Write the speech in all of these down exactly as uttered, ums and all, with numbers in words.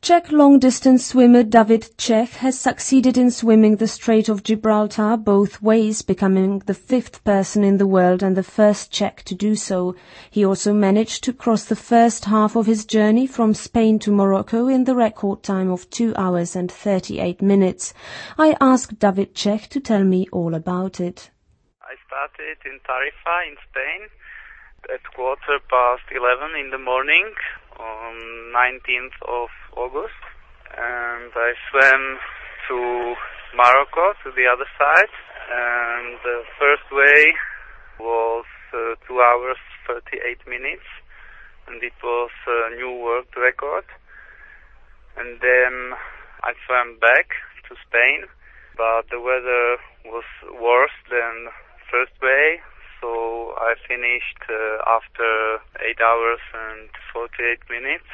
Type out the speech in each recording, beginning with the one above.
Czech long-distance swimmer David Čech has succeeded in swimming the Strait of Gibraltar both ways, becoming the fifth person in the world and the first Czech to do so. He also managed to cross the first half of his journey from Spain to Morocco in the record time of two hours and thirty-eight minutes. I asked David Čech to tell me all about it. I started in Tarifa in Spain at quarter past eleven in the morning on nineteenth of August, and I swam to Morocco, to the other side, and the first way was uh, two hours thirty-eight minutes, and it was a new world record. And then I swam back to Spain, but the weather was worse than first way, so I finished uh, after eight hours and forty-eight minutes.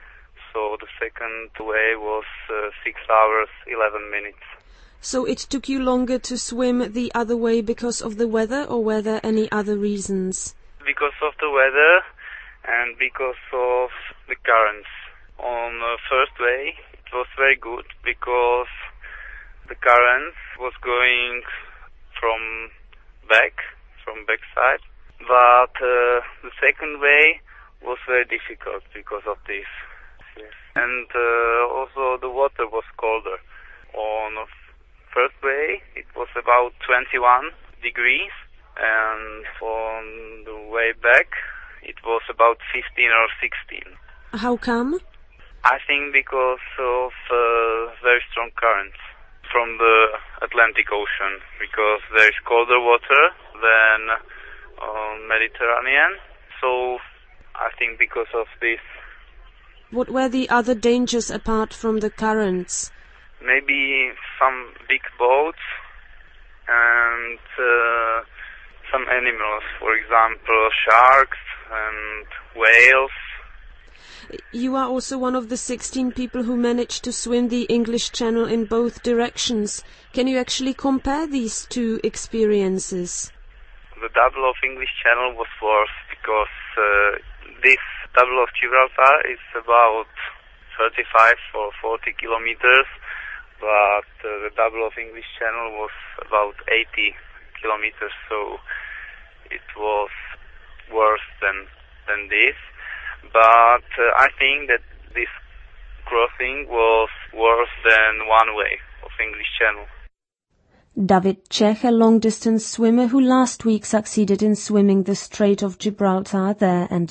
So the second way was uh, six hours, eleven minutes. So it took you longer to swim the other way because of the weather, or were there any other reasons? Because of the weather and because of the currents. On the first way, it was very good because the current was going from back, from backside. But uh, the second way was very difficult because of this. Yes. And uh, also the water was colder. On the first way, it was about twenty-one degrees, and on the way back, it was about fifteen or sixteen. How come? I think because of uh, very strong currents from the Atlantic Ocean, because there is colder water than uh, Mediterranean. So I think because of this. What were the other dangers apart from the currents? Maybe some big boats and uh, some animals, for example, sharks and whales. You are also one of the sixteen people who managed to swim the English Channel in both directions. Can you actually compare these two experiences? The double of English Channel was worse because uh, this double of Gibraltar is about thirty-five or forty kilometers, but uh, the double of English Channel was about eighty kilometers, so it was worse than than this. But uh, I think that this crossing was worse than one way of English Channel. David Čech, a long-distance swimmer who last week succeeded in swimming the Strait of Gibraltar there and